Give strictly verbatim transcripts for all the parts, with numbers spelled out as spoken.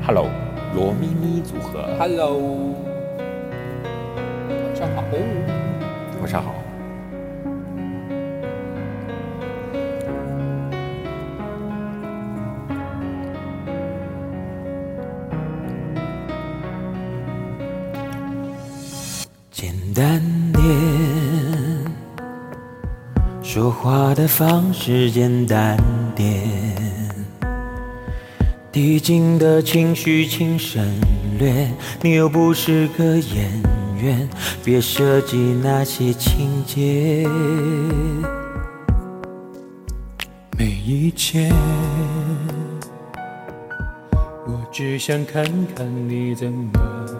Hello， 罗咪咪组合。 Hello， 晚上好。 晚上好。 简单点，说话的方式简单点，递进的情绪请省略，你又不是个演员，别设计那些情节。没意见，我只想看看你怎么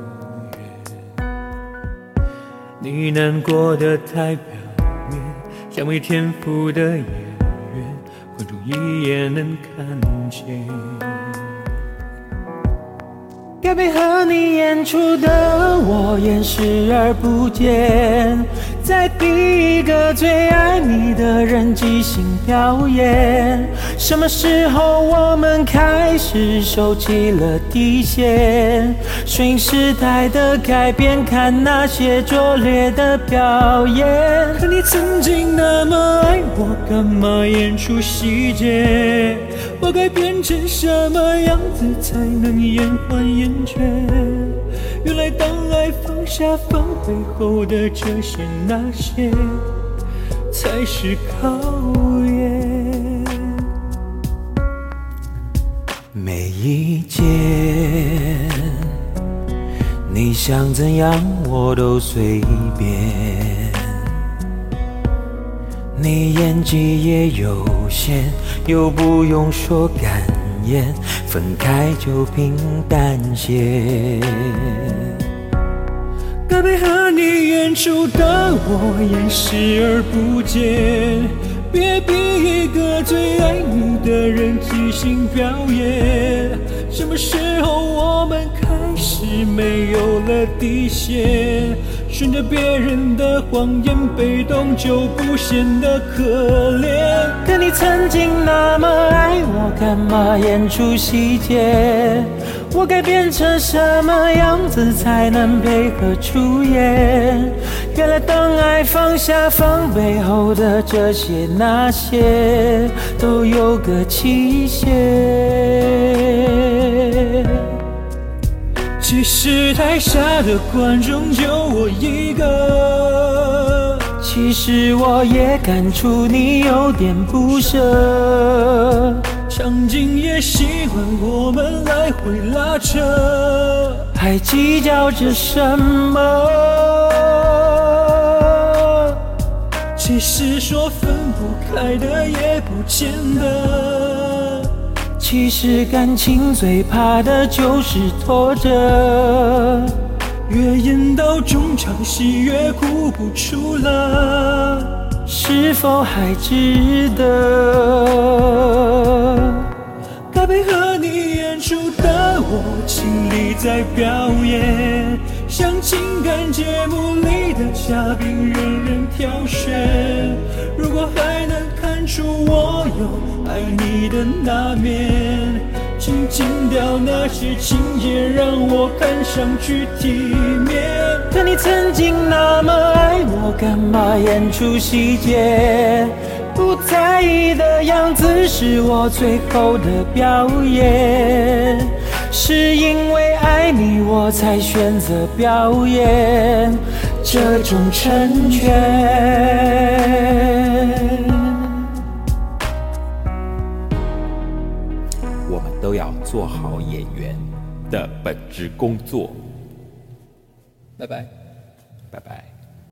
你难过的太表面，像没天赋的演员，观众一眼能看见。该配合你演出的我演视而不见，在逼一个最爱你的人即兴表演。什么时候我们开始收起了底线，顺应时代的改变，看那些拙劣的表演。可你曾经那么爱我，干嘛演出细节？我该变成什么样子才能延缓厌倦？原来当爱放下放背后的这些那些才是考验。没意见，你想怎样我都随便。你演技也有限，又不用说感言，分开就平淡些。该配合你演出的我演视而不见，别逼一个最爱你的人即兴表演。什么时候我们开始没有了底线，顺着别人的谎言，被动就不显得可怜。可你曾经那么爱我，干嘛演出细节？我该变成什么样子才能配合出演？原来当爱放下放背后的这些那些都有个期限。其实台下的观众就我一个，其实我也感触你有点不舍，场景也习惯我们来回拉扯，还计较着什么？其实说分不开的也不见得，其实感情最怕的就是拖着，越演到中场戏越哭不出了，是否还值得？该配合你演出的我尽力在表演，像情感节目里的嘉宾任人挑选。如果还能看出我有爱你的那面，请剪掉那些情节，让我看上去体面。可你曾经那么爱我，干嘛演出细节？不在意的样子是我最后的表演，是因为爱你我才选择表演这种成全。 我们都要做好演员的本职工作。 拜拜， 拜拜。